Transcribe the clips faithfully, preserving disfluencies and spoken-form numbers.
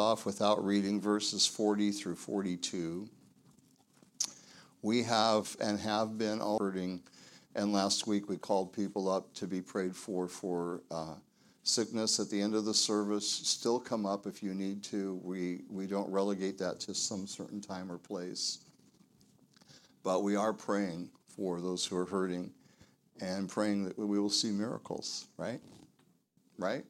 off without reading verses forty through forty-two. We have and have been all hurting, and last week we called people up to be prayed for for uh, sickness at the end of the service. Still come up if you need to. We, we don't relegate that to some certain time or place. But we are praying for those who are hurting and praying that we will see miracles, right? Right?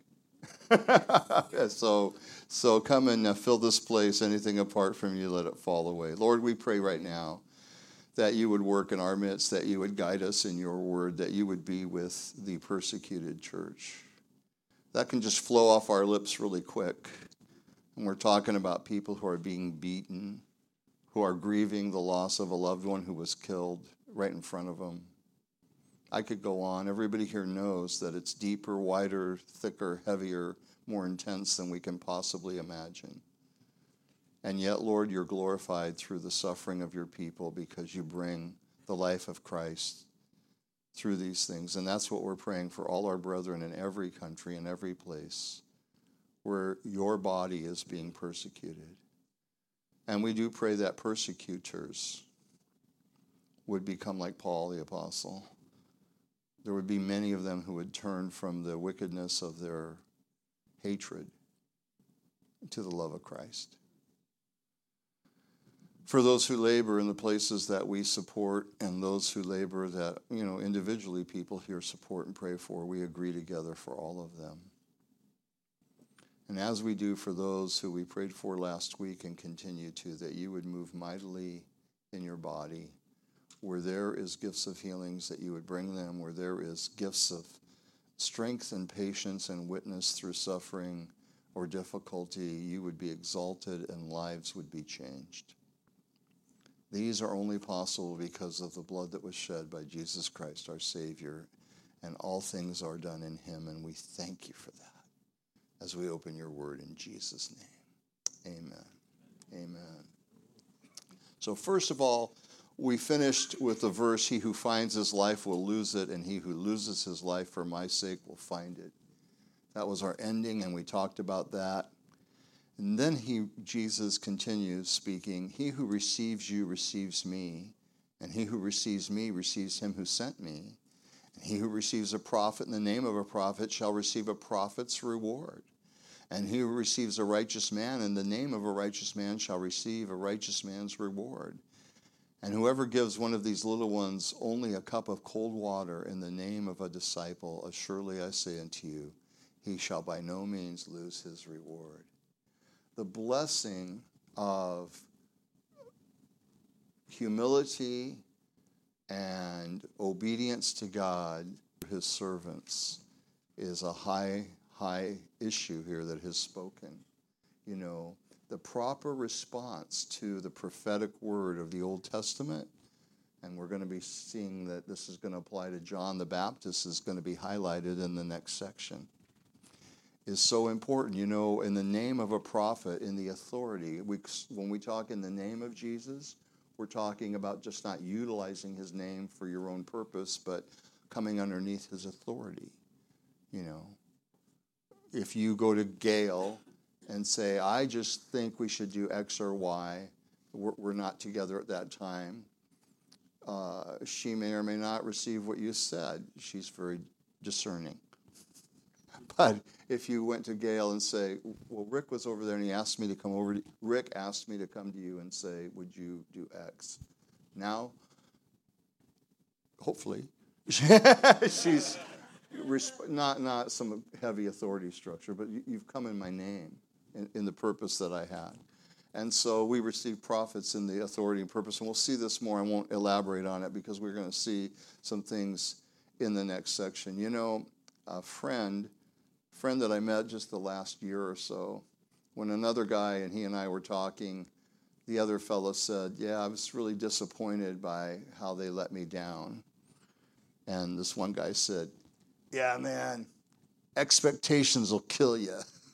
so so come and uh, fill this place. Anything apart from you, let it fall away. Lord, we pray right now that you would work in our midst, that you would guide us in your word, that you would be with the persecuted church. That can just flow off our lips really quick. And we're talking about people who are being beaten, who are grieving the loss of a loved one who was killed right in front of them. I could go on. Everybody here knows that it's deeper, wider, thicker, heavier, more intense than we can possibly imagine. And yet, Lord, you're glorified through the suffering of your people because you bring the life of Christ through these things. And that's what we're praying for all our brethren in every country, in every place where your body is being persecuted. And we do pray that persecutors would become like Paul the Apostle. There would be many of them who would turn from the wickedness of their hatred to the love of Christ. For those who labor in the places that we support and those who labor that, you know, individually people here support and pray for, we agree together for all of them. And as we do for those who we prayed for last week and continue to, that you would move mightily in your body. Where there is gifts of healings, that you would bring them. Where there is gifts of strength and patience and witness through suffering or difficulty, you would be exalted and lives would be changed. These are only possible because of the blood that was shed by Jesus Christ, our Savior, and all things are done in him, and we thank you for that as we open your word in Jesus' name. Amen. Amen. So first of all, we finished with the verse, he who finds his life will lose it, and he who loses his life for my sake will find it. That was our ending, and we talked about that. And then he, Jesus continues speaking, he who receives you receives me, and he who receives me receives him who sent me. And he who receives a prophet in the name of a prophet shall receive a prophet's reward. And he who receives a righteous man in the name of a righteous man shall receive a righteous man's reward. And whoever gives one of these little ones only a cup of cold water in the name of a disciple, as surely I say unto you, he shall by no means lose his reward. The blessing of humility and obedience to God, his servants, is a high, high issue here that has spoken. You know, the proper response to the prophetic word of the Old Testament, and we're going to be seeing that this is going to apply to John the Baptist, is going to be highlighted in the next section, is so important. You know, in the name of a prophet, in the authority, we, when we talk in the name of Jesus, we're talking about just not utilizing his name for your own purpose, but coming underneath his authority. You know, if you go to Gail and say, I just think we should do X or Y, we're, we're not together at that time, uh, she may or may not receive what you said. She's very discerning. But if you went to Gail and say, well, Rick was over there and he asked me to come over to, Rick asked me to come to you and say, would you do X? Now, hopefully, she's not, not some heavy authority structure, but you, you've come in my name in, in the purpose that I had. And so we receive prophets in the authority and purpose, and we'll see this more. I won't elaborate on it because we're going to see some things in the next section. You know, a friend... friend that I met just the last year or so, when another guy and he and I were talking, the other fellow said, yeah, I was really disappointed by how they let me down. And this one guy said, yeah, man, expectations will kill you.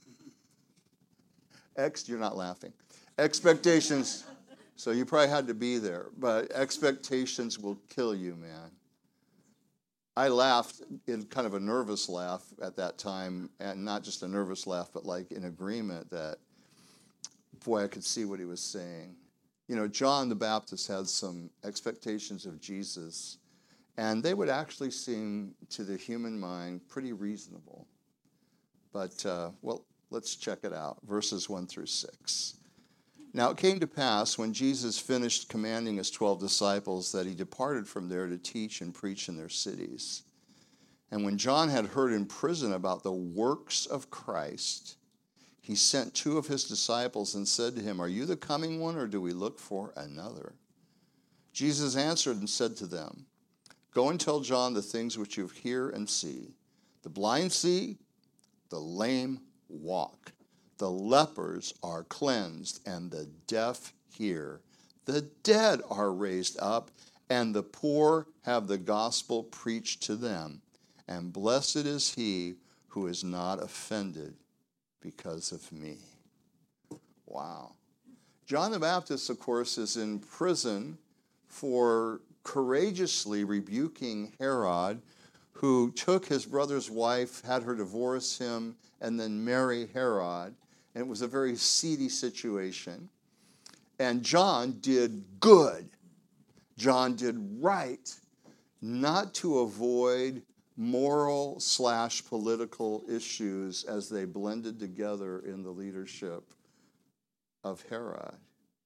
Ex, you're not laughing. Expectations, so you probably had to be there, but expectations will kill you, man. I laughed in kind of a nervous laugh at that time, and not just a nervous laugh, but like in agreement that boy, I could see what he was saying. You know, John the Baptist had some expectations of Jesus, and they would actually seem to the human mind pretty reasonable. But, uh, well, let's check it out. Verses one through six. Now it came to pass, when Jesus finished commanding his twelve disciples, that he departed from there to teach and preach in their cities. And when John had heard in prison about the works of Christ, he sent two of his disciples and said to him, "Are you the coming one, or do we look for another?" Jesus answered and said to them, "Go and tell John the things which you hear and see. The blind see, the lame walk, the lepers are cleansed, and the deaf hear. The dead are raised up, and the poor have the gospel preached to them. And blessed is he who is not offended because of me." Wow. John the Baptist, of course, is in prison for courageously rebuking Herod, who took his brother's wife, had her divorce him, and then marry Herod. And it was a very seedy situation. And John did good. John did right, not to avoid moral slash political issues as they blended together in the leadership of Herod.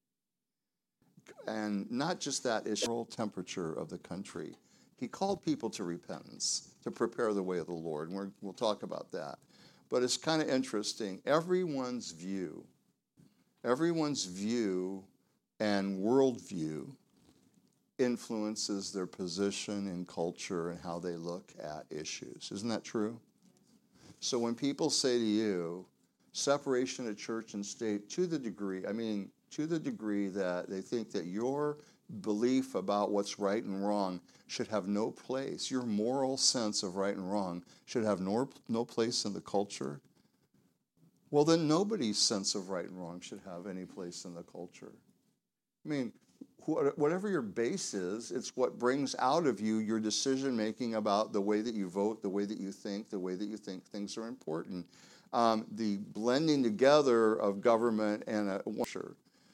And not just that issue, moral temperature of the country. He called people to repentance, to prepare the way of the Lord. And we're, we'll talk about that. But it's kind of interesting. Everyone's view, everyone's view and worldview influences their position in culture and how they look at issues. Isn't that true? So when people say to you, separation of church and state, to the degree, I mean, to the degree that they think that your belief about what's right and wrong should have no place, your moral sense of right and wrong should have no, no place in the culture, well, then nobody's sense of right and wrong should have any place in the culture. I mean, whatever your base is, it's what brings out of you your decision-making about the way that you vote, the way that you think, the way that you think things are important. Um, the blending together of government and a sure.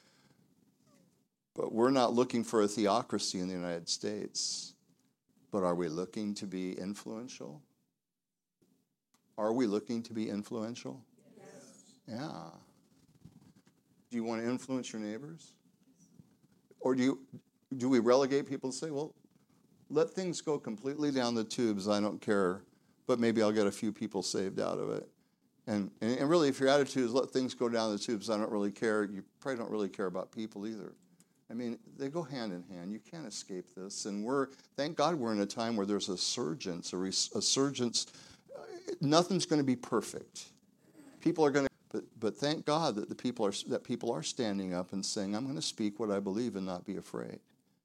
But we're not looking for a theocracy in the United States. But are we looking to be influential? Are we looking to be influential? Yes. Yeah. Do you want to influence your neighbors? Or do you, do we relegate people and say, well, let things go completely down the tubes, I don't care, but maybe I'll get a few people saved out of it. And, and, and really, if your attitude is let things go down the tubes, I don't really care, you probably don't really care about people either. I mean, they go hand in hand. You can't escape this. And we're, thank God we're in a time where there's a resurgence, a resurgence. Nothing's going to be perfect. People are going to, but, but thank God that the people are, that people are standing up and saying, I'm going to speak what I believe and not be afraid.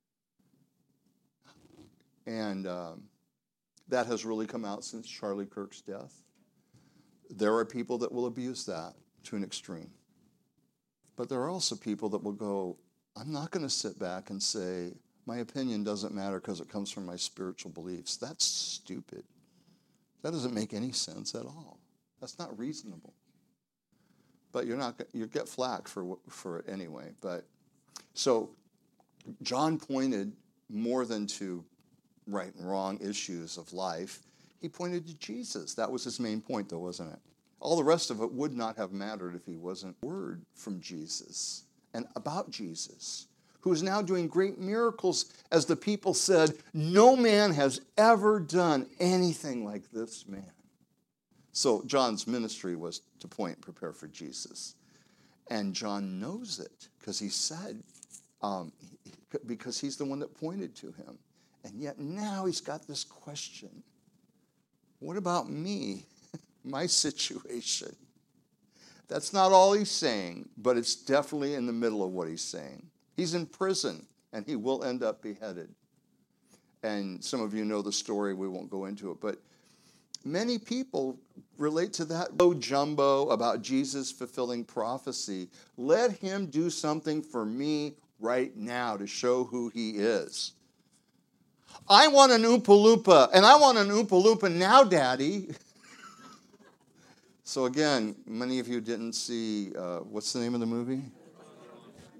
And um, that has really come out since Charlie Kirk's death. There are people that will abuse that to an extreme. But there are also people that will go, I'm not going to sit back and say, my opinion doesn't matter because it comes from my spiritual beliefs. That's stupid. That doesn't make any sense at all. That's not reasonable. But you're not, you get flack for, for it anyway. But so John pointed more than to right and wrong issues of life. He pointed to Jesus. That was his main point, though, wasn't it? All the rest of it would not have mattered if he wasn't word from Jesus and about Jesus, who is now doing great miracles, as the people said, no man has ever done anything like this man. So John's ministry was to point and prepare for Jesus. And John knows it because he said, um, because he's the one that pointed to him. And yet now he's got this question. What about me, my situation? That's not all he's saying, but it's definitely in the middle of what he's saying. He's in prison, and he will end up beheaded. And some of you know the story. We won't go into it. But many people relate to that low jumbo about Jesus fulfilling prophecy. Let him do something for me right now to show who he is. I want an Oompa Loompa, and I want an Oompa Loompa now, Daddy. So again, many of you didn't see, uh, what's the name of the movie?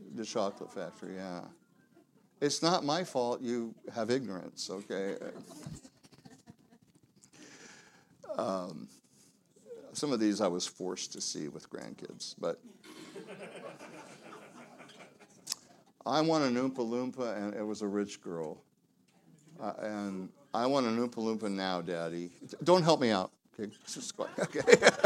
The chocolate factory, yeah. It's not my fault you have ignorance, okay? Um, some of these I was forced to see with grandkids, but I want an Oompa Loompa, and it was a rich girl. Uh, and I want an Oompa Loompa now, Daddy. Don't help me out, okay? Just go, okay.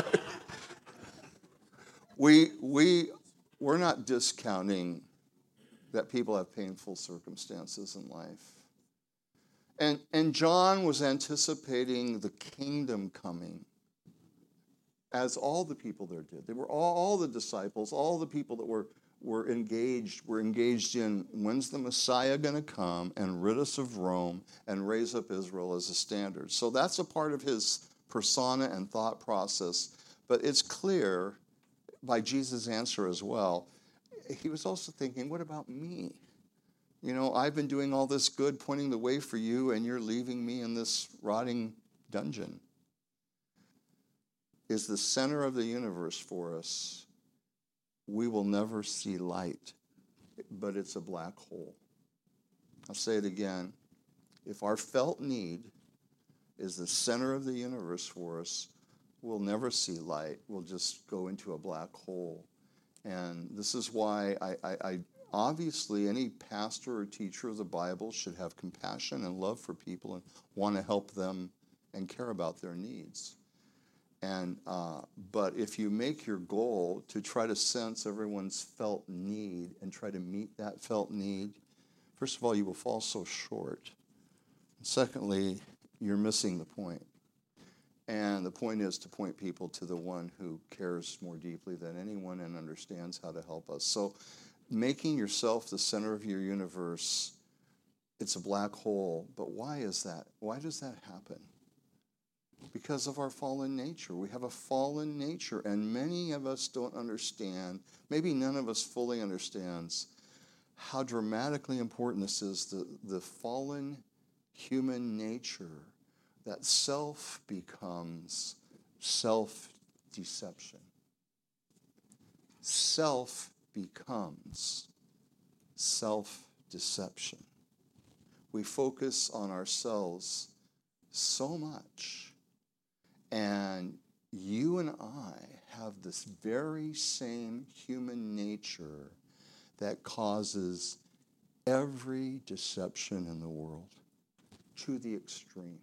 we we we're not discounting that people have painful circumstances in life. And, and John was anticipating the kingdom coming, as all the people there did. They were all, all the disciples, all the people that were, were engaged, were engaged in, when's the Messiah going to come and rid us of Rome and raise up Israel as a standard? So that's a part of his persona and thought process. But it's clear by Jesus' answer as well, he was also thinking, what about me? You know, I've been doing all this good, pointing the way for you, and you're leaving me in this rotting dungeon. Is the center of the universe for us. We will never see light, but it's a black hole. I'll say it again. If our felt need is the center of the universe for us, we'll never see light. We'll just go into a black hole. And this is why I, I, I obviously any pastor or teacher of the Bible should have compassion and love for people and want to help them and care about their needs. And uh, but if you make your goal to try to sense everyone's felt need and try to meet that felt need, first of all, you will fall so short. And secondly, you're missing the point. And the point is to point people to the one who cares more deeply than anyone and understands how to help us. So making yourself the center of your universe, it's a black hole. But why is that? Why does that happen? Because of our fallen nature. We have a fallen nature, and many of us don't understand, maybe none of us fully understands, how dramatically important this is, the, the fallen human nature, that self becomes self-deception. Self becomes self-deception. We focus on ourselves so much. And you and I have this very same human nature that causes every deception in the world to the extreme.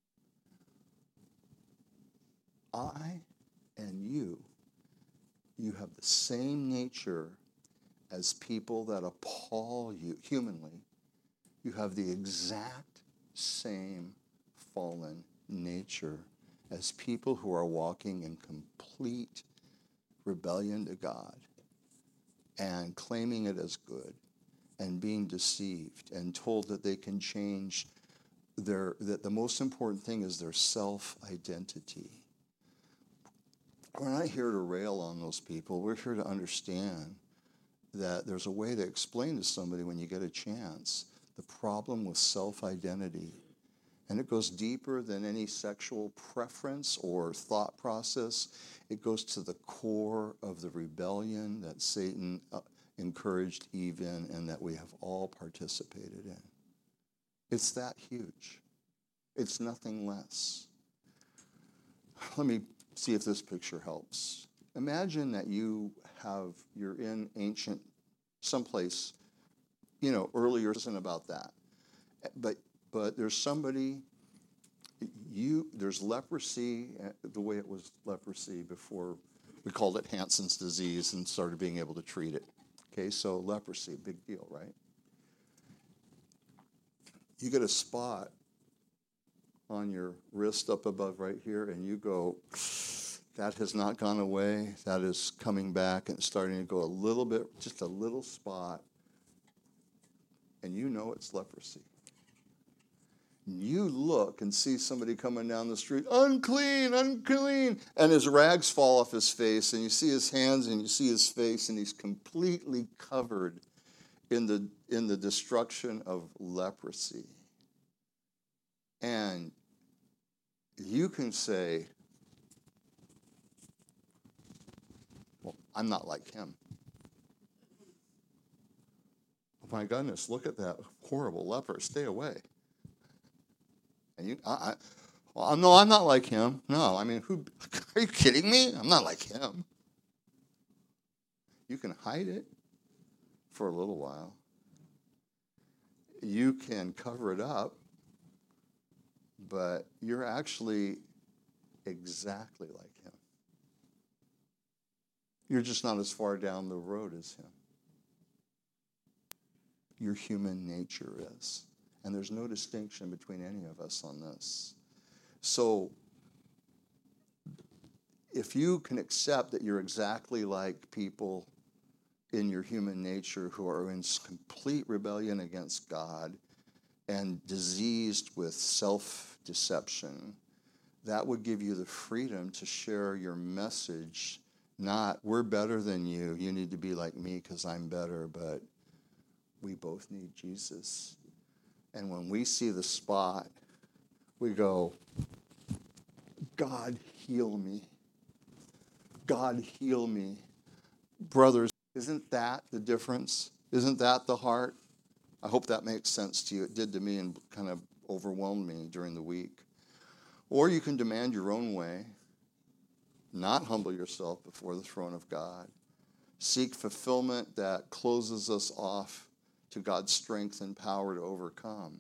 I and you, you have the same nature as people that appall you humanly. You have the exact same fallen nature as people who are walking in complete rebellion to God and claiming it as good and being deceived and told that they can change their, that the most important thing is their self-identity. We're not here to rail on those people. We're here to understand that there's a way to explain to somebody when you get a chance the problem with self-identity. And it goes deeper than any sexual preference or thought process. It goes to the core of the rebellion that Satan uh, encouraged Eve in and that we have all participated in. It's that huge. It's nothing less. Let me see if this picture helps. Imagine that you have, you're in ancient, someplace, you know, earlier isn't about that. But but there's somebody, you, there's leprosy, the way it was leprosy before we called it Hansen's disease and started being able to treat it. Okay, so leprosy, big deal, right? You get a spot on your wrist up above right here, and you go, that has not gone away. That is coming back and starting to go a little bit, just a little spot, and you know it's leprosy. You look and see somebody coming down the street, unclean, unclean, and his rags fall off his face, and you see his hands and you see his face, and he's completely covered in the in the destruction of leprosy. And you can say, well, I'm not like him. my goodness, look at that horrible leper. Stay away. And you, I, I well, no, I'm not like him. No, I mean, who? Are you kidding me? I'm not like him. You can hide it for a little while. You can cover it up, but you're actually exactly like him. You're just not as far down the road as him. Your human nature is. And there's no distinction between any of us on this. So, if you can accept that you're exactly like people in your human nature who are in complete rebellion against God and diseased with self-deception, that would give you the freedom to share your message. Not, we're better than you, you need to be like me because I'm better, but we both need Jesus. And when we see the spot, we go, God, heal me. God, heal me. Brothers, isn't that the difference? Isn't that the heart? I hope that makes sense to you. It did to me and kind of overwhelmed me during the week. Or you can demand your own way, not humble yourself before the throne of God. Seek fulfillment that closes us off to God's strength and power to overcome.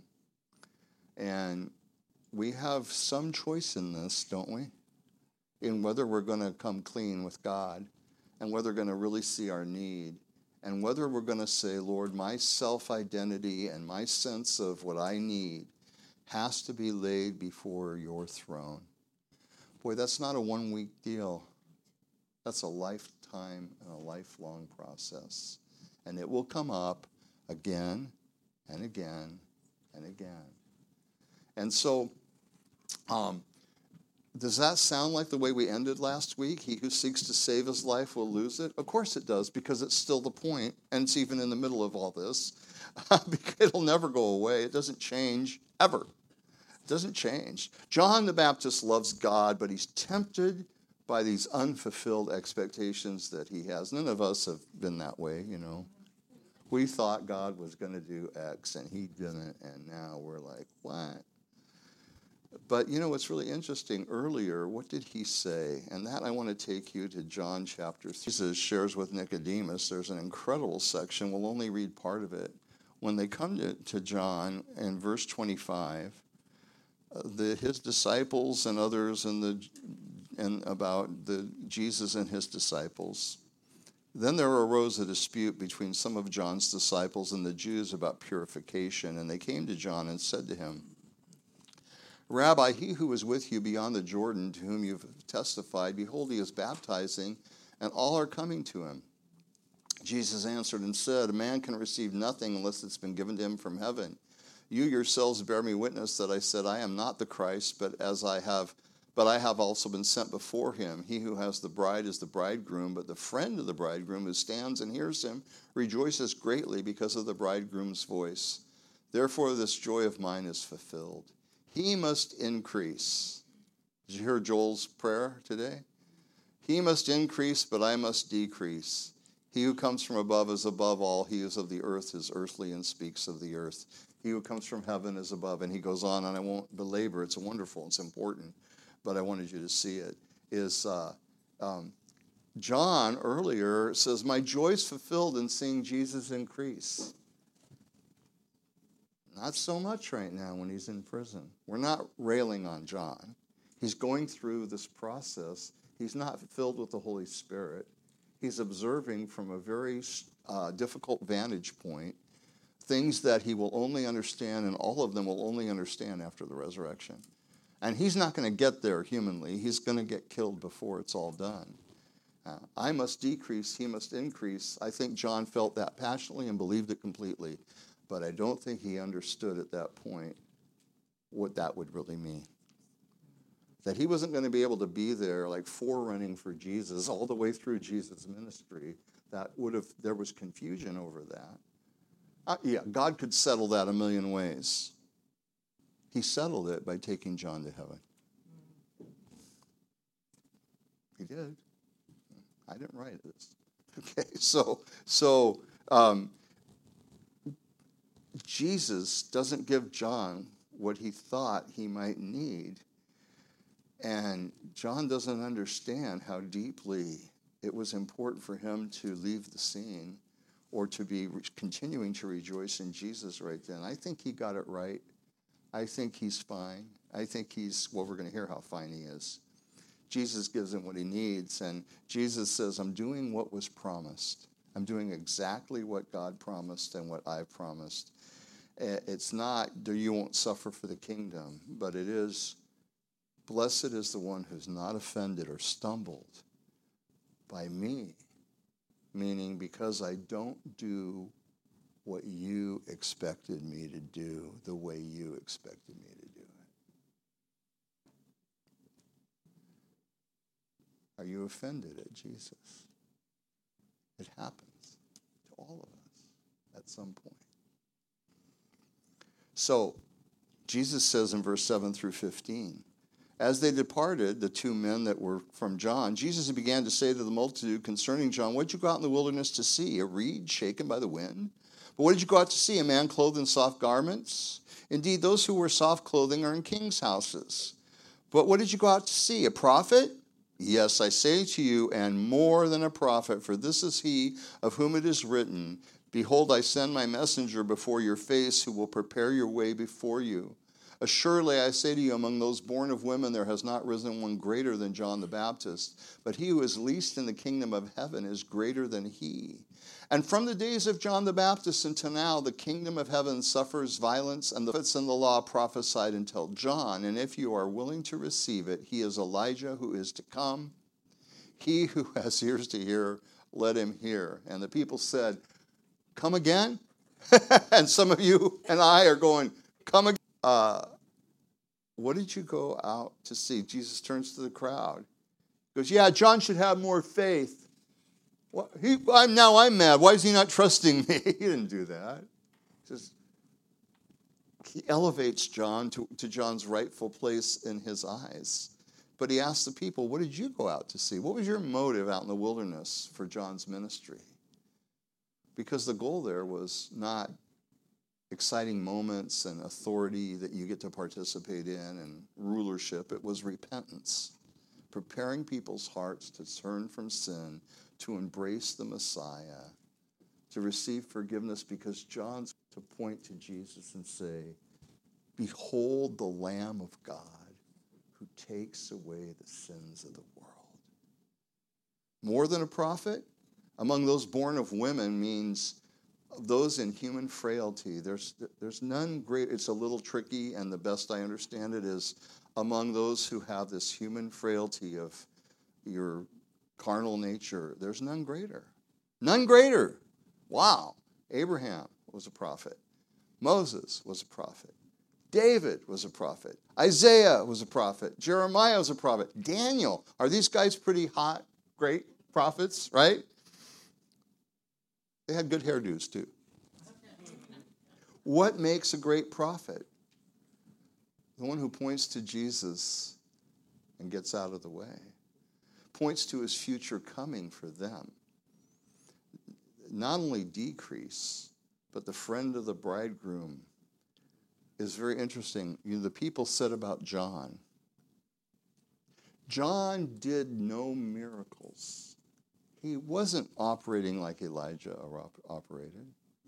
And we have some choice in this, don't we? In whether we're going to come clean with God and whether we're going to really see our need and whether we're going to say, Lord, my self-identity and my sense of what I need has to be laid before your throne. Boy, that's not a one-week deal. That's a lifetime and a lifelong process. And it will come up again and again and again. And so, um, does that sound like the way we ended last week? He who seeks to save his life will lose it? Of course it does, because it's still the point, and it's even in the middle of all this. It'll never go away. It doesn't change, ever. It doesn't change. John the Baptist loves God, but he's tempted by these unfulfilled expectations that he has. None of us have been that way, you know. We thought God was going to do X, and he didn't, and now we're like, what? But, you know, what's really interesting, earlier, what did he say? And that I want to take you to John chapter three. Jesus shares with Nicodemus. There's an incredible section. We'll only read part of it. When they come to, to John in verse twenty-five, uh, the, his disciples and others and, the, and about the Jesus and his disciples. Then there arose a dispute between some of John's disciples and the Jews about purification. And they came to John and said to him, Rabbi, he who is with you beyond the Jordan, to whom you've testified, behold, he is baptizing, and all are coming to him. Jesus answered and said, a man can receive nothing unless it's been given to him from heaven. You yourselves bear me witness that I said, I am not the Christ, but as I have, but I have also been sent before him. He who has the bride is the bridegroom, but the friend of the bridegroom who stands and hears him rejoices greatly because of the bridegroom's voice. Therefore this joy of mine is fulfilled. He must increase. Did you hear Joel's prayer today? He must increase, but I must decrease. He who comes from above is above all. He who is of the earth is earthly and speaks of the earth. He who comes from heaven is above. And he goes on, and I won't belabor. It's wonderful. It's important. But I wanted you to see it. Is uh, um, John earlier says, my joy is fulfilled in seeing Jesus increase. Not so much right now when he's in prison. We're not railing on John. He's going through this process. He's not filled with the Holy Spirit. He's observing from a very uh, difficult vantage point things that he will only understand, and all of them will only understand after the resurrection. And he's not going to get there humanly. He's going to get killed before it's all done. Uh, I must decrease, he must increase. I think John felt that passionately and believed it completely. But I don't think he understood at that point what that would really mean. That he wasn't going to be able to be there like forerunning for Jesus all the way through Jesus' ministry. That would have, there was confusion over that. Uh, yeah, God could settle that a million ways. He settled it by taking John to heaven. He did. I didn't write this. Okay, so, so, um, Jesus doesn't give John what he thought he might need. And John doesn't understand how deeply it was important for him to leave the scene or to be re- continuing to rejoice in Jesus right then. I think he got it right. I think he's fine. I think he's, well, we're going to hear how fine he is. Jesus gives him what he needs, and Jesus says, I'm doing what was promised. I'm doing exactly what God promised and what I promised. It's not, you won't suffer for the kingdom, but it is, blessed is the one who's not offended or stumbled by me, meaning because I don't do what you expected me to do the way you expected me to do it. Are you offended at Jesus? It happens to all of us at some point. So, Jesus says in verse seven through fifteen, as they departed, the two men that were from John, Jesus began to say to the multitude concerning John, what did you go out in the wilderness to see? A reed shaken by the wind? But what did you go out to see? A man clothed in soft garments? Indeed, those who wear soft clothing are in kings' houses. But what did you go out to see? A prophet? Yes, I say to you, and more than a prophet, for this is he of whom it is written, behold, I send my messenger before your face, who will prepare your way before you. Assuredly, I say to you, among those born of women, there has not risen one greater than John the Baptist. But he who is least in the kingdom of heaven is greater than he. And from the days of John the Baptist until now, the kingdom of heaven suffers violence, and the prophets and the law prophesied until John. And if you are willing to receive it, he is Elijah who is to come. He who has ears to hear, let him hear. And the people said, come again? And some of you and I are going, come again. Uh, what did you go out to see? Jesus turns to the crowd. He goes, yeah, John should have more faith. What, he, I'm, now I'm mad. Why is he not trusting me? He didn't do that. He says, he elevates John to, to John's rightful place in his eyes. But he asks the people, what did you go out to see? What was your motive out in the wilderness for John's ministry? Because the goal there was not exciting moments and authority that you get to participate in and rulership. It was repentance, preparing people's hearts to turn from sin, to embrace the Messiah, to receive forgiveness, because John's to point to Jesus and say, behold the Lamb of God who takes away the sins of the world. More than a prophet, among those born of women means those in human frailty. There's there's none great. It's a little tricky, and the best I understand it is among those who have this human frailty of your carnal nature, there's none greater. None greater. Wow. Abraham was a prophet. Moses was a prophet. David was a prophet. Isaiah was a prophet. Jeremiah was a prophet. Daniel. Are these guys pretty hot, great prophets, right? They had good hairdos, too. What makes a great prophet? The one who points to Jesus and gets out of the way. Points to his future coming for them. Not only decrease, but the friend of the bridegroom is very interesting. You know, the people said about John, John did no miracles. He wasn't operating like Elijah operated.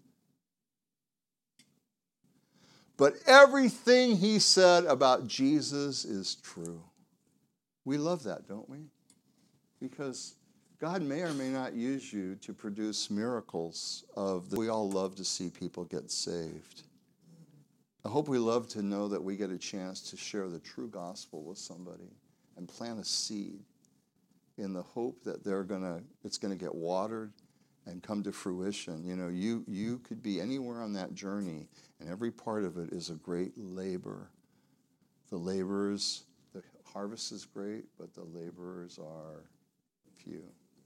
But everything he said about Jesus is true. We love that, don't we? Because God may or may not use you to produce miracles of the, we all love to see people get saved. I hope we love to know that we get a chance to share the true gospel with somebody and plant a seed in the hope that they're gonna, it's gonna get watered and come to fruition. You know, you you could be anywhere on that journey, and every part of it is a great labor. The laborers, the harvest is great, but the laborers are few.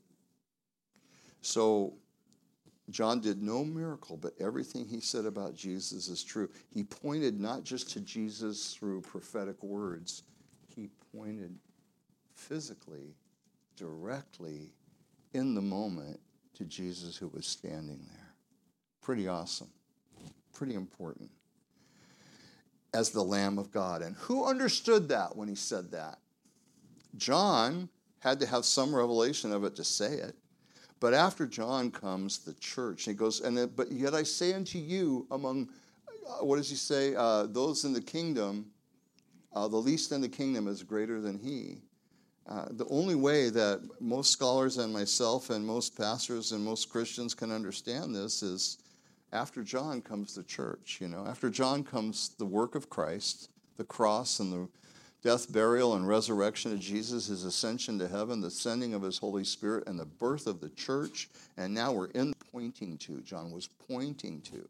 So John did no miracle, but everything he said about Jesus is true. He pointed not just to Jesus through prophetic words, he pointed physically, directly, in the moment, to Jesus who was standing there. Pretty awesome. Pretty important. As the Lamb of God. And who understood that when he said that? John had to have some revelation of it to say it. But after John comes the church. He goes, and it, but yet I say unto you among, uh, what does he say? Uh, those in the kingdom, uh, the least in the kingdom is greater than he. Uh, the only way that most scholars and myself and most pastors and most Christians can understand this is after John comes the church. You know, after John comes the work of Christ, the cross and the death, burial, and resurrection of Jesus, his ascension to heaven, the sending of his Holy Spirit, and the birth of the church. And now we're in pointing to, John was pointing to.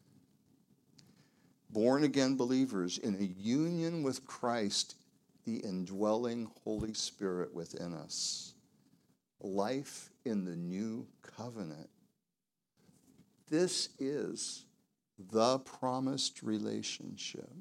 Born-again believers in a union with Christ, the indwelling Holy Spirit within us. Life in the new covenant. This is the promised relationship.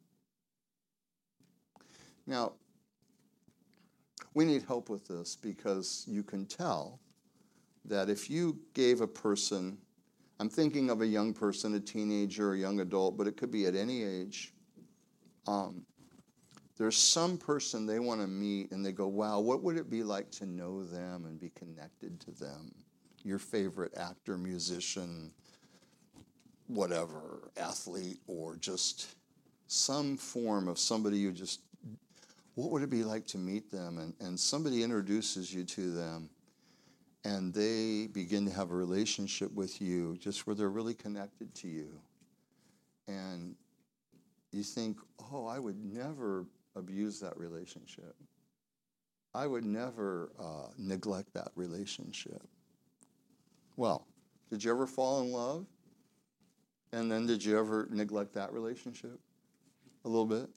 Now, we need help with this because you can tell that if you gave a person, I'm thinking of a young person, a teenager, a young adult, but it could be at any age. Um, there's some person they want to meet and they go, wow, what would it be like to know them and be connected to them? Your favorite actor, musician, whatever, athlete, or just some form of somebody you just, what would it be like to meet them? And, and somebody introduces you to them, and they begin to have a relationship with you, just where they're really connected to you. And you think, oh, I would never abuse that relationship. I would never uh, neglect that relationship. Well, did you ever fall in love? And then did you ever neglect that relationship? A little bit?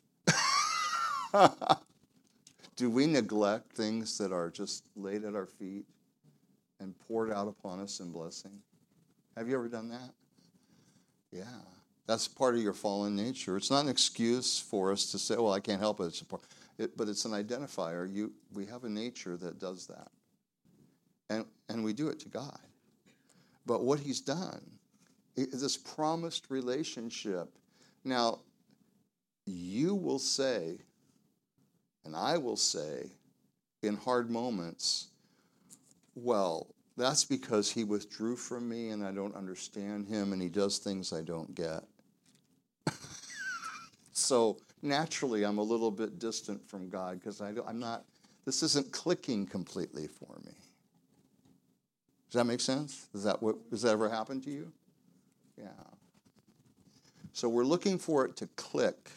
Do we neglect things that are just laid at our feet and poured out upon us in blessing? Have you ever done that? Yeah. That's part of your fallen nature. It's not an excuse for us to say, well, I can't help it, it's a part. It, but it's an identifier. You, we have a nature that does that. And, and we do it to God. But what he's done is this promised relationship. Now, you will say, and I will say, in hard moments, well, that's because he withdrew from me and I don't understand him and he does things I don't get. So naturally, I'm a little bit distant from God because I'm not, this isn't clicking completely for me. Does that make sense? Does that, what, does that ever happen to you? Yeah. So we're looking for it to click.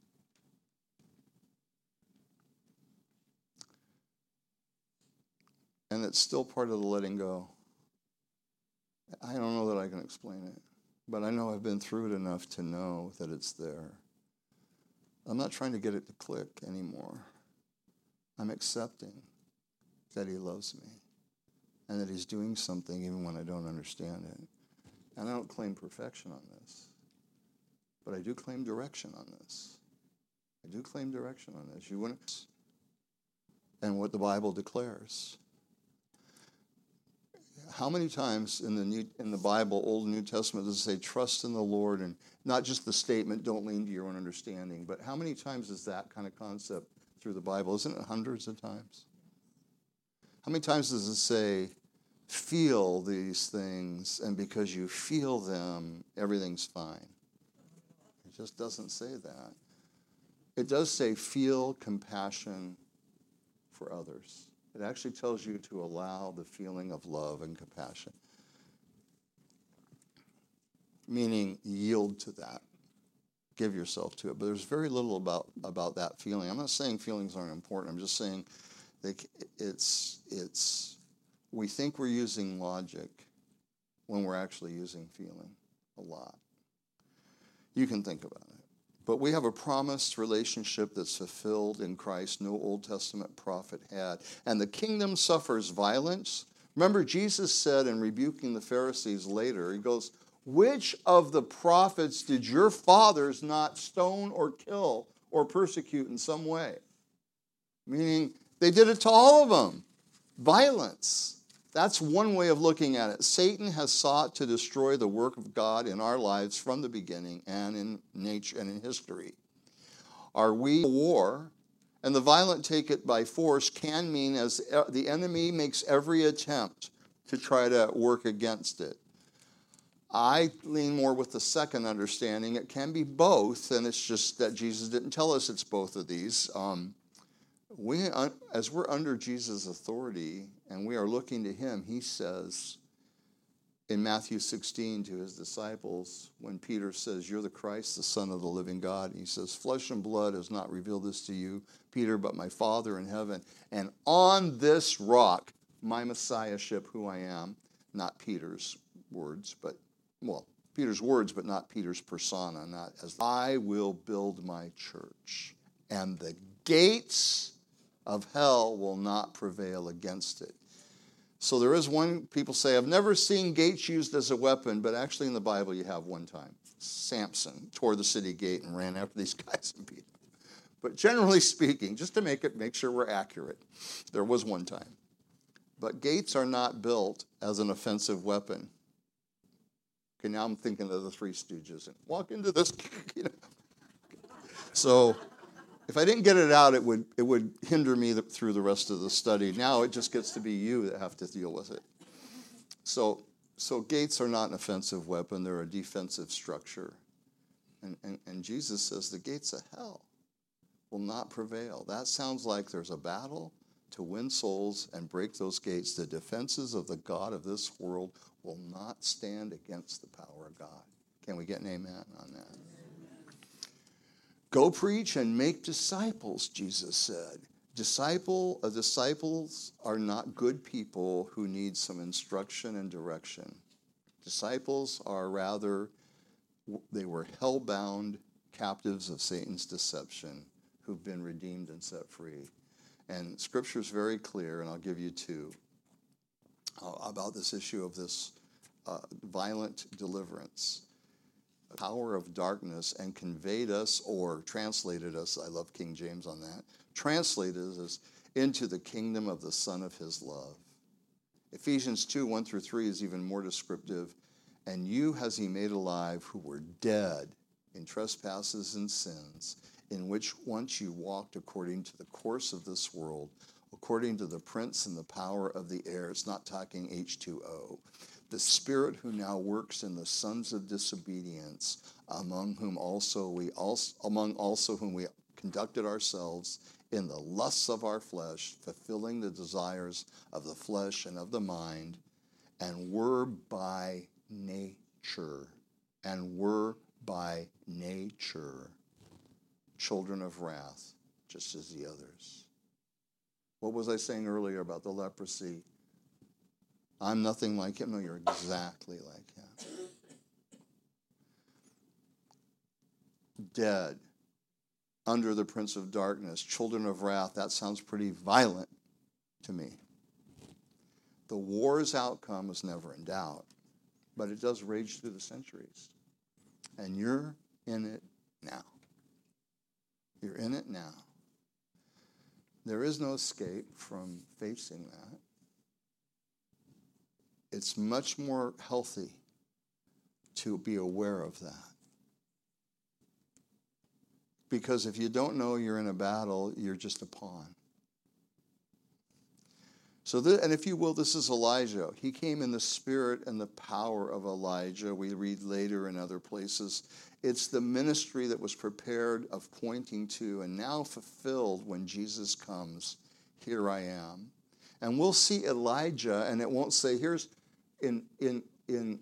And it's still part of the letting go. I don't know that I can explain it, but I know I've been through it enough to know that it's there. I'm not trying to get it to click anymore. I'm accepting that he loves me and that he's doing something even when I don't understand it. And I don't claim perfection on this, but I do claim direction on this. I do claim direction on this. You wouldn't, and what the Bible declares. How many times in the New, in the Bible, Old and New Testament, does it say trust in the Lord, and not just the statement, don't lean to your own understanding, but how many times is that kind of concept through the Bible? Isn't it hundreds of times? How many times does it say feel these things, and because you feel them, everything's fine? It just doesn't say that. It does say feel compassion for others. It actually tells you to allow the feeling of love and compassion, meaning yield to that. Give yourself to it. But there's very little about, about that feeling. I'm not saying feelings aren't important. I'm just saying they, it's, it's, we think we're using logic when we're actually using feeling a lot. You can think about it. But we have a promised relationship that's fulfilled in Christ, no Old Testament prophet had. And the kingdom suffers violence. Remember, Jesus said in rebuking the Pharisees later, he goes, which of the prophets did your fathers not stone or kill or persecute in some way? Meaning, they did it to all of them. Violence. That's one way of looking at it. Satan has sought to destroy the work of God in our lives from the beginning and in nature and in history. Are we at war? And the violent take it by force can mean as the enemy makes every attempt to try to work against it. I lean more with the second understanding. It can be both, and it's just that Jesus didn't tell us it's both of these. Um, we, as we're under Jesus' authority and we are looking to him, he says in Matthew sixteen to his disciples, when Peter says, "You're the Christ, the Son of the living God," he says, "Flesh and blood has not revealed this to you, Peter, but my Father in heaven. And on this rock, my Messiahship, who I am," not Peter's words, but Well, Peter's words, but not Peter's persona, not as I will build my church, and the gates of hell will not prevail against it. So there is one, people say, I've never seen gates used as a weapon, but actually in the Bible you have one time. Samson tore the city gate and ran after these guys and beat them. But generally speaking, just to make it, make sure we're accurate, there was one time. But gates are not built as an offensive weapon. Okay, now I'm thinking of the Three Stooges and walk into this, you know. So if I didn't get it out, it would it would hinder me the, through the rest of the study. Now it just gets to be you that have to deal with it. So so gates are not an offensive weapon; they're a defensive structure. And and, and Jesus says the gates of hell will not prevail. That sounds like there's a battle to win souls and break those gates. The defenses of the God of this world will not stand against the power of God. Can we get an amen on that? Amen. Go preach and make disciples, Jesus said. Disciple, uh, disciples are not good people who need some instruction and direction. Disciples are rather, they were hell-bound captives of Satan's deception who've been redeemed and set free. And Scripture is very clear, and I'll give you two. Uh, about this issue of this uh, violent deliverance. The power of darkness and conveyed us, or translated us, I love King James on that, translated us into the kingdom of the Son of his love. Ephesians two, one through three is even more descriptive. And you has he made alive who were dead in trespasses and sins, in which once you walked according to the course of this world, according to the prince and the power of the air. It's not talking H two O. The spirit who now works in the sons of disobedience, among whom also we also among also whom we conducted ourselves in the lusts of our flesh, fulfilling the desires of the flesh and of the mind, and were by nature, and were by nature children of wrath, just as the others. What was I saying earlier about the leprosy? I'm nothing like him. No, you're exactly like him. Dead, under the prince of darkness, children of wrath. That sounds pretty violent to me. The war's outcome is never in doubt, but it does rage through the centuries. And you're in it now. You're in it now. There is no escape from facing that. It's much more healthy to be aware of that. Because if you don't know you're in a battle, you're just a pawn. So, th- and if you will, this is Elijah. He came in the spirit and the power of Elijah. We read later in other places. It's the ministry that was prepared of pointing to and now fulfilled when Jesus comes. Here I am. And we'll see Elijah, and it won't say, here's in in in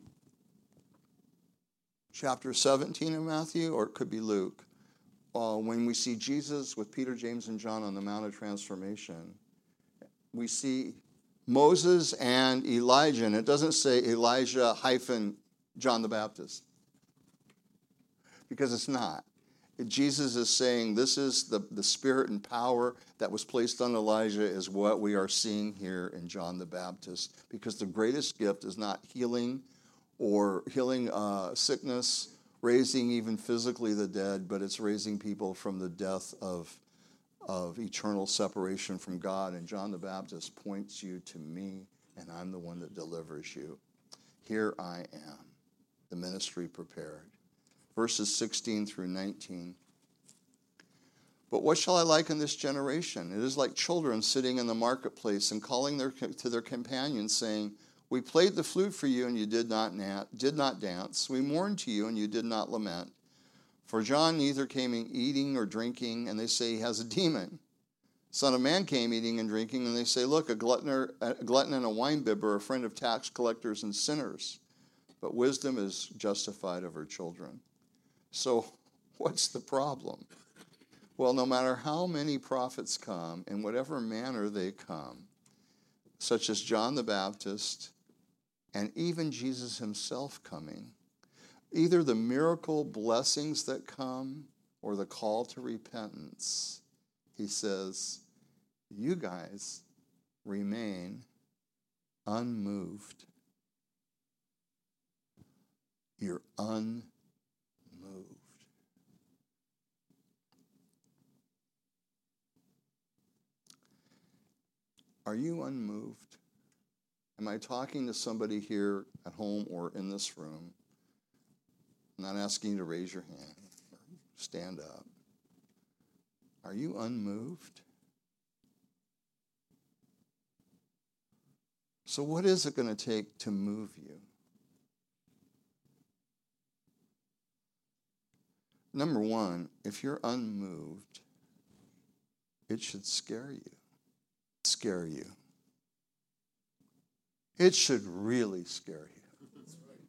chapter seventeen of Matthew, or it could be Luke, uh, when we see Jesus with Peter, James, and John on the Mount of Transformation, we see Moses and Elijah, and it doesn't say Elijah hyphen John the Baptist, because it's not. Jesus is saying this is the, the spirit and power that was placed on Elijah is what we are seeing here in John the Baptist, because the greatest gift is not healing or healing uh, sickness, raising even physically the dead, but it's raising people from the death of, of eternal separation from God. And John the Baptist points you to me and I'm the one that delivers you. Here I am, the ministry prepared. Verses sixteen through nineteen. But what shall I liken this generation? It is like children sitting in the marketplace and calling their, to their companions, saying, we played the flute for you, and you did not, na- did not dance. We mourned to you, and you did not lament. For John neither came eating or drinking, and they say he has a demon. Son of Man came eating and drinking, and they say, look, a glutton, a glutton and a winebibber, a friend of tax collectors and sinners. But wisdom is justified of her children. So what's the problem? Well, no matter how many prophets come, in whatever manner they come, such as John the Baptist and even Jesus himself coming, either the miracle blessings that come or the call to repentance, he says, you guys remain unmoved. You're unmoved. Are you unmoved? Am I talking to somebody here at home or in this room? I'm not asking you to raise your hand or stand up. Are you unmoved? So what is it going to take to move you? Number one, if you're unmoved, it should scare you. Scare you. It should really scare you.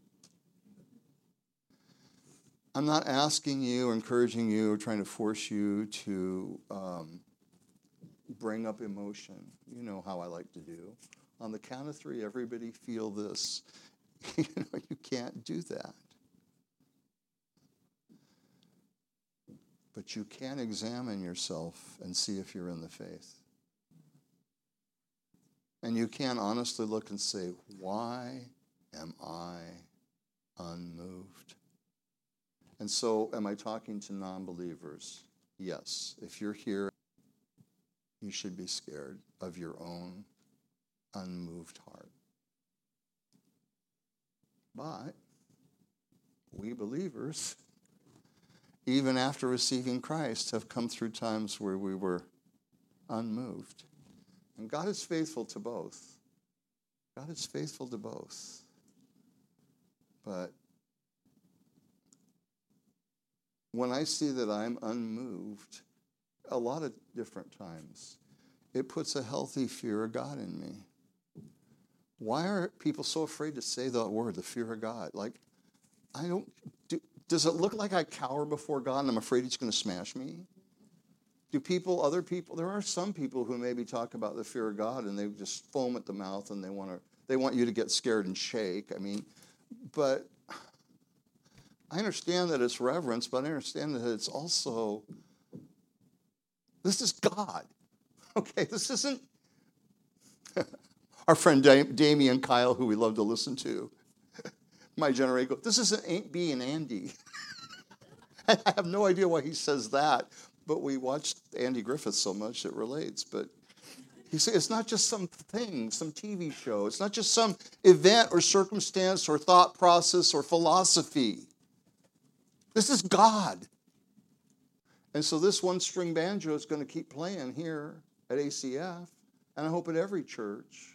I'm not asking you or encouraging you or trying to force you to um, bring up emotion. You know how I like to do. On the count of three, everybody feel this. You know, you can't do that. But you can examine yourself and see if you're in the faith. And you can honestly look and say, why am I unmoved? And so, am I talking to non-believers? Yes. If you're here, you should be scared of your own unmoved heart. But we believers, even after receiving Christ, have come through times where we were unmoved. And God is faithful to both. God is faithful to both. But when I see that I'm unmoved, a lot of different times, it puts a healthy fear of God in me. Why are people so afraid to say the word, the fear of God? Like, I don't, do, does it look like I cower before God and I'm afraid he's going to smash me? Do people, other people, there are some people who maybe talk about the fear of God and they just foam at the mouth and they want to, they want you to get scared and shake. I mean, but I understand that it's reverence, but I understand that it's also, this is God. Okay, this isn't our friend Damien Kyle, who we love to listen to. My generation goes, this isn't Aunt B and Andy. I have no idea why he says that. But we watched Andy Griffith so much it relates. But he said it's not just some thing, some T V show. It's not just some event or circumstance or thought process or philosophy. This is God. And so this one-string banjo is going to keep playing here at A C F, and I hope at every church.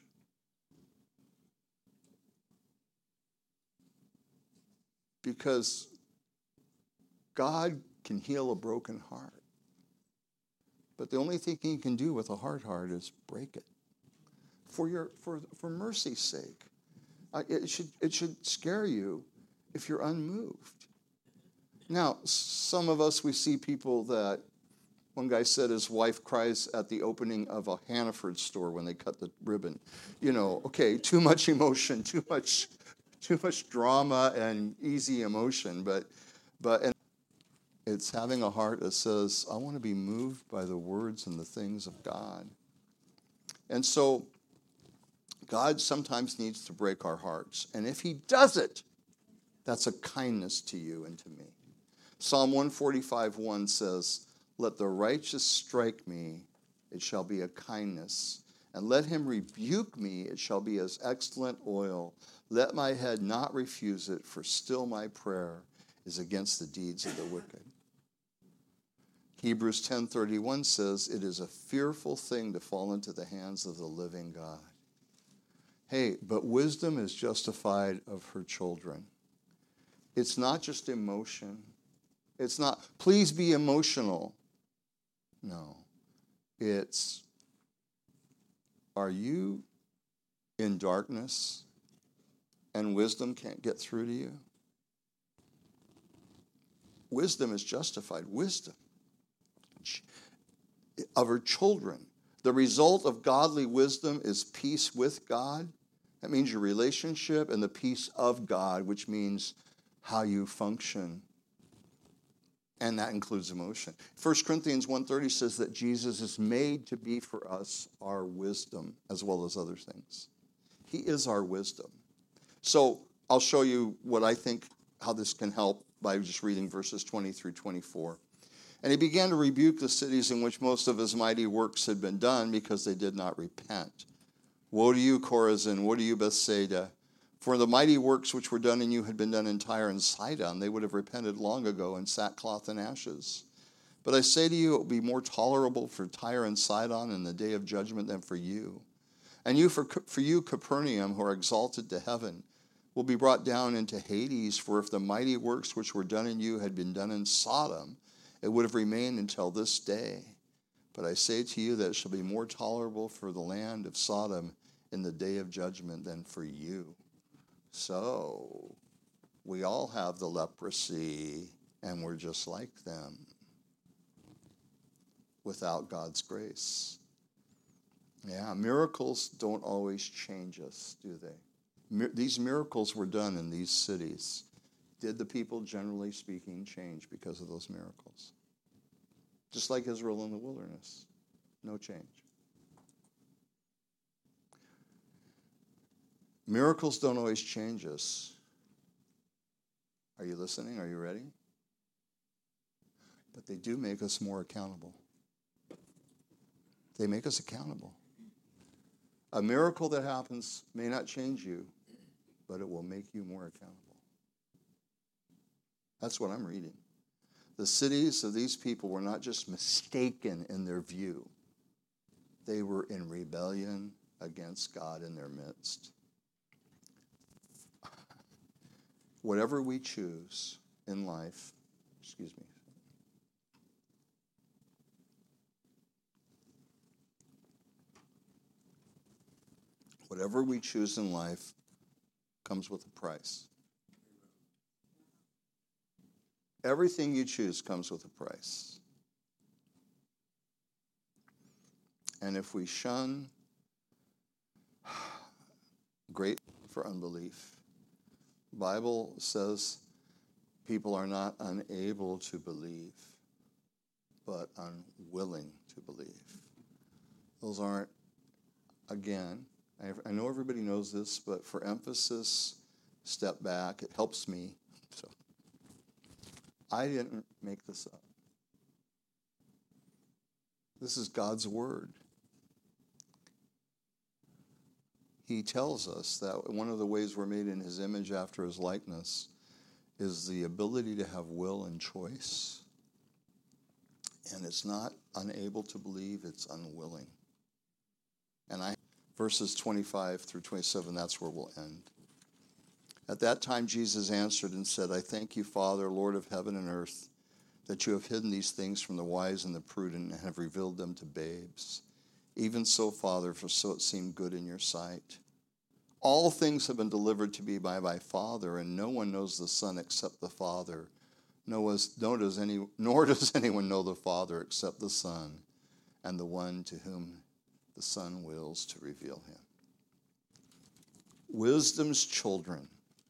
Because God can heal a broken heart. But the only thing he can do with a hard heart is break it. For your for for mercy's sake. Uh, it should it should scare you if you're unmoved. Now, some of us, we see people that, one guy said his wife cries at the opening of a Hannaford store when they cut the ribbon. You know, okay, too much emotion, too much too much drama and easy emotion, but but and it's having a heart that says, I want to be moved by the words and the things of God. And so God sometimes needs to break our hearts. And if he does it, that's a kindness to you and to me. Psalm one forty-five one says, let the righteous strike me, it shall be a kindness, And let him rebuke me, it shall be as excellent oil. Let my head not refuse it, for still my prayer is against the deeds of the wicked. Hebrews ten thirty-one says, it is a fearful thing to fall into the hands of the living God. Hey, but wisdom is justified of her children. It's not just emotion. It's not, please be emotional. No. It's, are you in darkness and wisdom can't get through to you? Wisdom is justified. Wisdom of her children. The result of godly wisdom is peace with God. That means your relationship, and the peace of God, which means how you function. And that includes emotion. First Corinthians one thirty says that Jesus is made to be for us our wisdom as well as other things. He is our wisdom. So I'll show you what I think, how this can help by just reading verses twenty through twenty-four. And he began to rebuke the cities in which most of his mighty works had been done because they did not repent. Woe to you, Chorazin! Woe to you, Bethsaida! For the mighty works which were done in you had been done in Tyre and Sidon. They would have repented long ago in sackcloth and ashes. But I say to you, it will be more tolerable for Tyre and Sidon in the day of judgment than for you. And you, for, for you, Capernaum, who are exalted to heaven, will be brought down into Hades. For if the mighty works which were done in you had been done in Sodom, it would have remained until this day. But I say to you that it shall be more tolerable for the land of Sodom in the day of judgment than for you. So, we all have the leprosy, and we're just like them without God's grace. Yeah, miracles don't always change us, do they? Mir- these miracles were done in these cities. Did the people, generally speaking, change because of those miracles? Just like Israel in the wilderness. No change. Miracles don't always change us. Are you listening? Are you ready? But they do make us more accountable. They make us accountable. A miracle that happens may not change you, but it will make you more accountable. That's what I'm reading. The cities of these people were not just mistaken in their view. They were in rebellion against God in their midst. Whatever we choose in life, excuse me. Whatever we choose in life comes with a price. Everything you choose comes with a price. And if we shun great for unbelief, the Bible says people are not unable to believe, but unwilling to believe. Those aren't, again, I, I know everybody knows this, but for emphasis, step back. It helps me. So I didn't make this up. This is God's word. He tells us that one of the ways we're made in his image after his likeness is the ability to have will and choice. And it's not unable to believe, it's unwilling. And I, verses twenty-five through twenty-seven, that's where we'll end. At that time, Jesus answered and said, I thank you, Father, Lord of heaven and earth, that you have hidden these things from the wise and the prudent and have revealed them to babes. Even so, Father, for so it seemed good in your sight. All things have been delivered to me by my Father, and no one knows the Son except the Father. Nor does, any, nor does anyone know the Father except the Son, and the one to whom the Son wills to reveal him. Wisdom's children,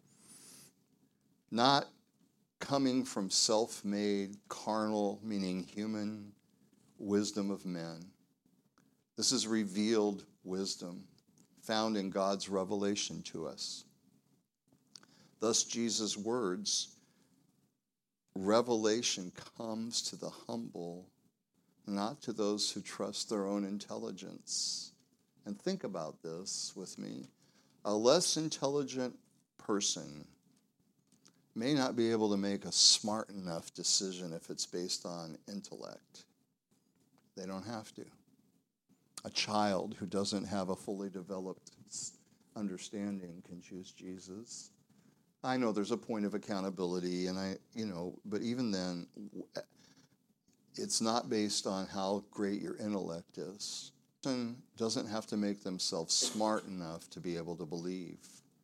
not coming from self-made, carnal, meaning human, wisdom of men. This is revealed wisdom found in God's revelation to us. Thus, Jesus' words, revelation comes to the humble, not to those who trust their own intelligence. And think about this with me. A less intelligent person may not be able to make a smart enough decision if it's based on intellect. They don't have to. A child who doesn't have a fully developed understanding can choose Jesus. I know there's a point of accountability, and I, you know, but even then, it's not based on how great your intellect is. A person doesn't have to make themselves smart enough to be able to believe.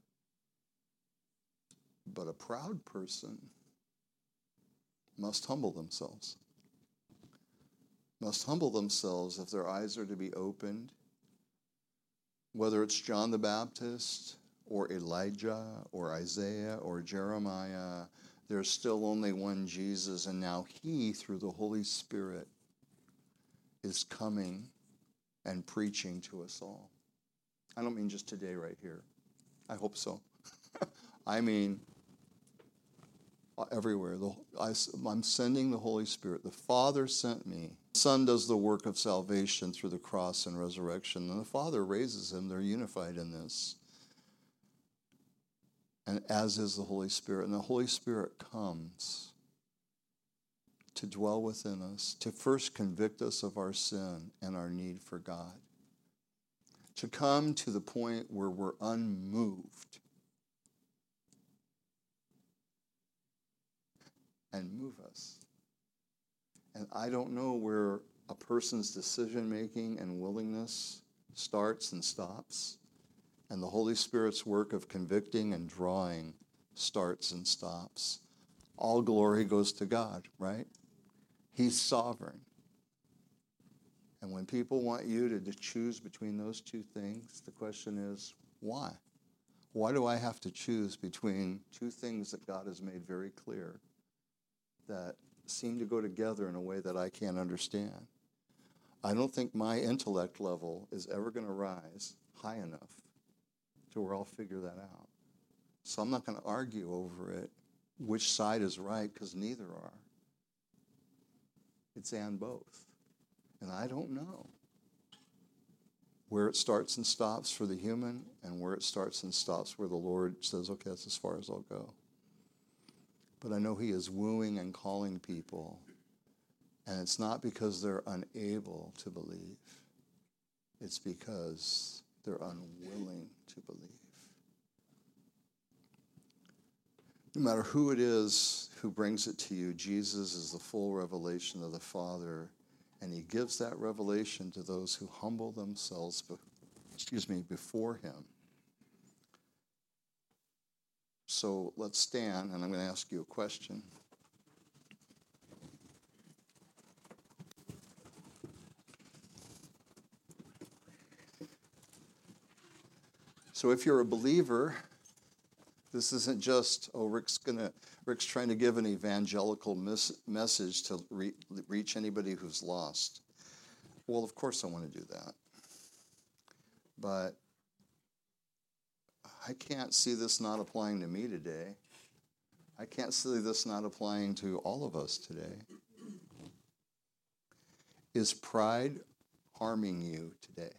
But a proud person must humble themselves. Must humble themselves if their eyes are to be opened. Whether it's John the Baptist or Elijah or Isaiah or Jeremiah, there's still only one Jesus, and now he, through the Holy Spirit, is coming and preaching to us all. I don't mean just today right here. I hope so. I mean everywhere. The, I, I'm sending the Holy Spirit. The Father sent me. The Son does the work of salvation through the cross and resurrection, and the Father raises him. They're unified in this. And as is the Holy Spirit. And the Holy Spirit comes to dwell within us, to first convict us of our sin and our need for God, to come to the point where we're unmoved and move us. And I don't know where a person's decision-making and willingness starts and stops, and the Holy Spirit's work of convicting and drawing starts and stops. All glory goes to God, right? He's sovereign. And when people want you to, to choose between those two things, the question is, why? Why do I have to choose between two things that God has made very clear that seem to go together in a way that I can't understand? I don't think my intellect level is ever going to rise high enough to where I'll figure that out. So I'm not going to argue over it, which side is right, because neither are. It's and both. And I don't know where it starts and stops for the human and where it starts and stops where the Lord says, okay, that's as far as I'll go. But I know he is wooing and calling people, and it's not because they're unable to believe. It's because they're unwilling to believe. No matter who it is who brings it to you, Jesus is the full revelation of the Father, and he gives that revelation to those who humble themselves, excuse me, before him. So let's stand, and I'm going to ask you a question. So if you're a believer, this isn't just, oh, Rick's gonna, Rick's trying to give an evangelical mis- message to re- reach anybody who's lost. Well, of course I want to do that. But I can't see this not applying to me today. I can't see this not applying to all of us today. Is pride harming you today?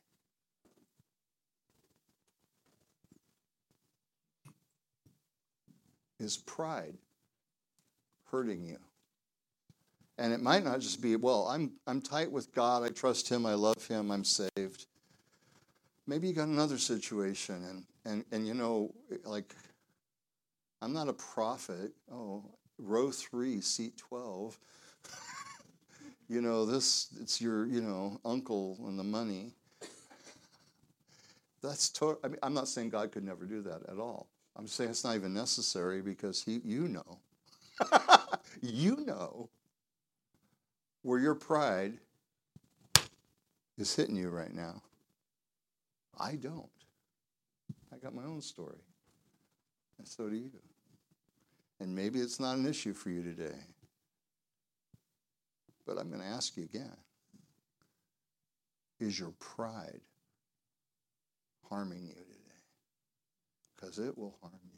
Is pride hurting you? And it might not just be, well, I'm I'm tight with God, I trust him, I love him, I'm saved. Maybe you got another situation, and, and, and you know, like, I'm not a prophet. Oh, row three, seat twelve. You know, this, it's your, you know, uncle and the money. That's to- I mean, I'm not saying God could never do that at all. I'm saying it's not even necessary because he, you know, you know where your pride is hitting you right now. I don't. I got my own story. And so do you. And maybe it's not an issue for you today. But I'm going to ask you again. Is your pride harming you today? Because it will harm you.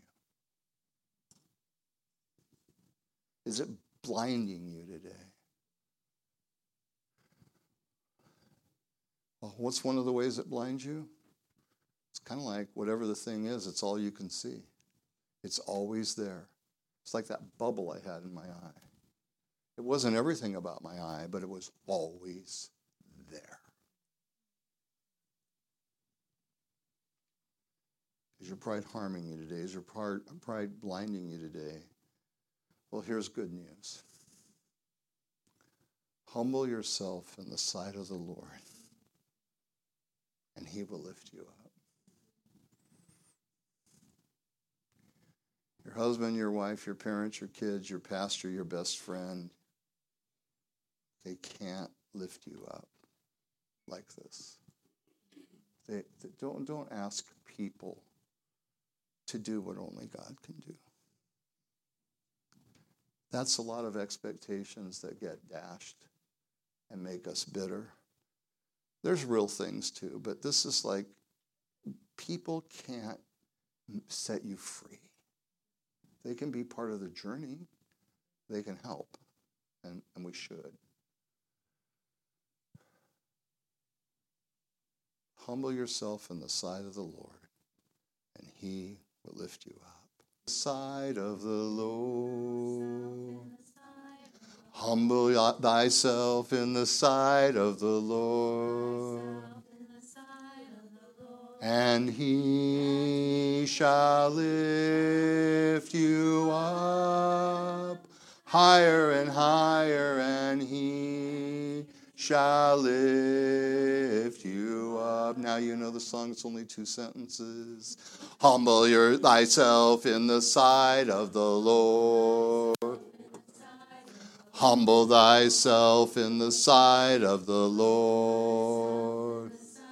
Is it blinding you today? Oh, Well, what's one of the ways it blinds you? It's kind of like whatever the thing is, it's all you can see. It's always there. It's like that bubble I had in my eye. It wasn't everything about my eye, but it was always there. Is your pride harming you today? Is your pride blinding you today? Well, here's good news. Humble yourself in the sight of the Lord, and he will lift you up. Your husband, your wife, your parents, your kids, your pastor, your best friend, they can't lift you up like this. They, they don't, don't ask people to do what only God can do. That's a lot of expectations that get dashed and make us bitter. There's real things too, but this is like, people can't set you free. They can be part of the journey. They can help, and, and we should. Humble yourself in the sight of the Lord, and he will lift you up. Sight of the Lord. Humble thyself in the sight of the Lord, and he shall lift you up higher and higher, and he shall lift you up. Now you know the song, it's only two sentences. Humble your, thyself in the sight of the Lord. Humble thyself in the sight of the Lord,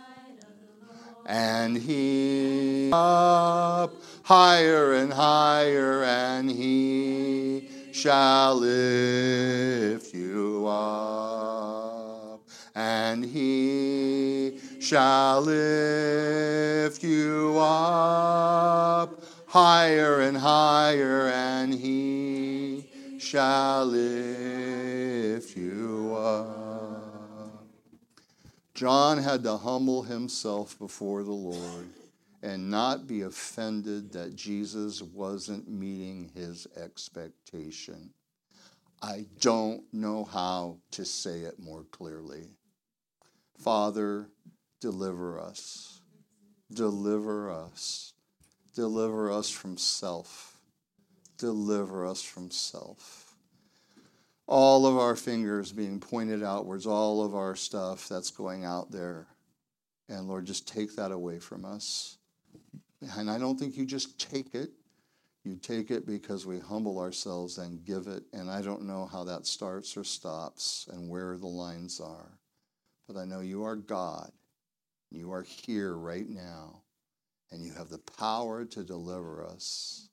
and he up higher and higher, and he shall lift you up, and he shall lift you up higher and higher, and he shall lift you up. John had to humble himself before the Lord and not be offended that Jesus wasn't meeting his expectation. I don't know how to say it more clearly. Father, deliver us. Deliver us. Deliver us from self. Deliver us from self. All of our fingers being pointed outwards, all of our stuff that's going out there. And Lord, just take that away from us. And I don't think you just take it. You take it because we humble ourselves and give it. And I don't know how that starts or stops and where the lines are. But I know you are God. You are here right now. And you have the power to deliver us.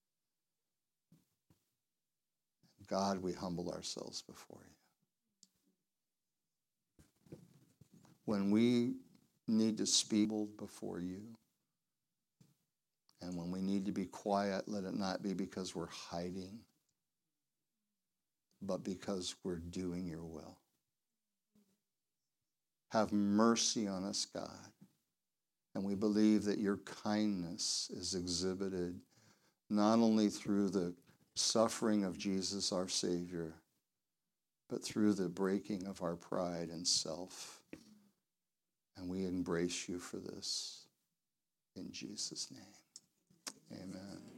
God, we humble ourselves before you. When we need to speak before you, and when we need to be quiet, let it not be because we're hiding, but because we're doing your will. Have mercy on us, God. And we believe that your kindness is exhibited not only through the suffering of Jesus, our Savior, but through the breaking of our pride and self. And we embrace you for this. In Jesus' name, amen.